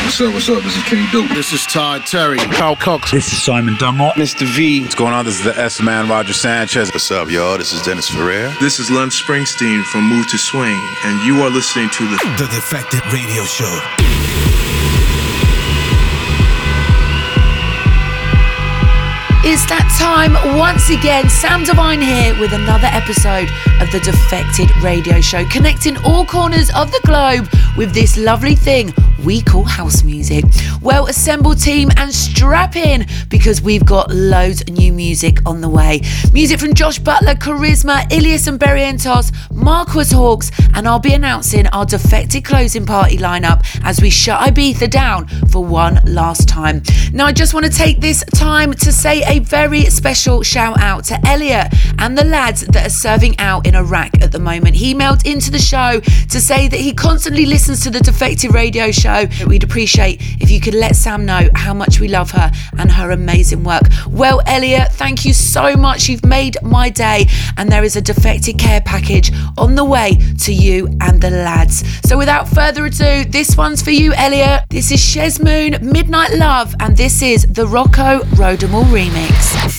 What's up? This is King Duke. This is Todd Terry. Carl Cox. This is Simon Dunmore. Mr. V. What's going on? This is the S-Man, Roger Sanchez. What's up, y'all? This is Dennis Ferrer. This is Lem Springsteen from Move to Swing, and you are listening to The Defected Radio Show. It's that time once again. Sam Devine here with another episode of The Defected Radio Show, connecting all corners of the globe with this lovely thing we call house music. Well, assemble team and strap in, because we've got loads of new music on the way. Music from Josh Butler, Charisma, Ilias and Berrientos, Marquis Hawks, and I'll be announcing our Defected closing party lineup as we shut Ibiza down for one last time. Now, I just want to take this time to say a very special shout out to Elliot and the lads that are serving out in Iraq at the moment. He emailed into the show to say that he constantly listens to the Defected Radio Show. We'd appreciate if you could let Sam know how much we love her and her amazing work. Well, Elliot, thank you so much. You've made my day, and there is a Defected care package on the way to you and the lads. So without further ado, this one's for you, Elliot. This is Shez Moon, Midnight Love, and this is the Rocco Rodamal remix.